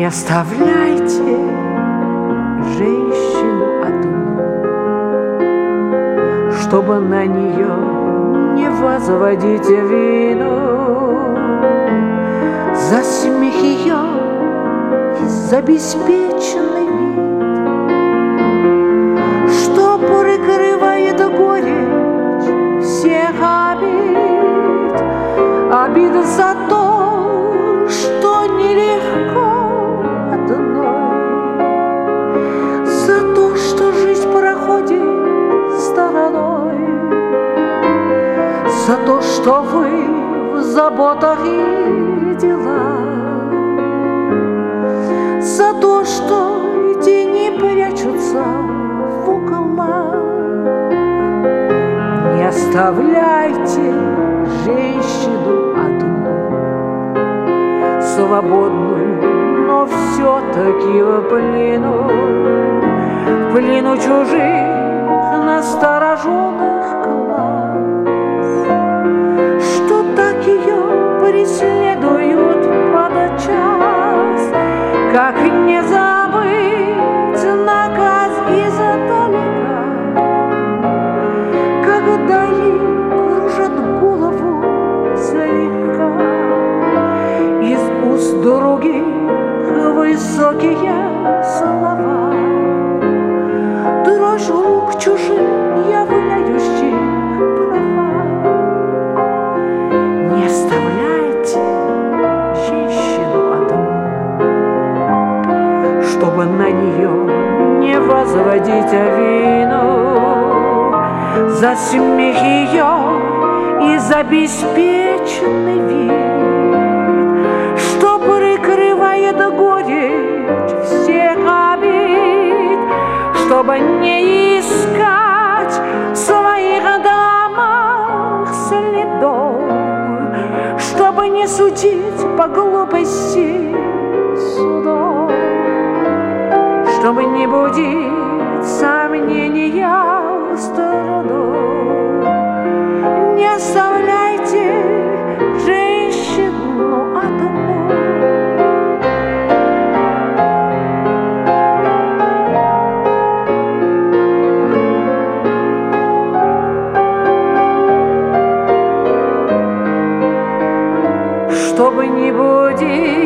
Не оставляйте женщину одну, чтобы на нее не возводить вину. За смех ее и за беспечный вид, что прикрывает горечь всех обид. Обида за то, что нелегко одной, за то, что жизнь проходит стороной, за то, что вы в заботах и делах, за то, что тени прячутся в углах. Не оставляйте женщину одну, свободную, но все-таки в плену чужих настороженных глаз, что так ее преследуют подчас. Как не забыть наказ издалека, когда ей кружат голову слегка из уст других высокие слова, дрожь рук чужих, являющих права. Не оставляйте женщину одну, чтобы на нее не возводить вину. За смех ее и за беспечный вид, что прикрывает горечь всех обид, чтобы не искать в своих домах следов, чтобы не судить по глупости судов, чтобы не будить сомнения сторону. Не оставляйте женщину одну. Чтобы не будить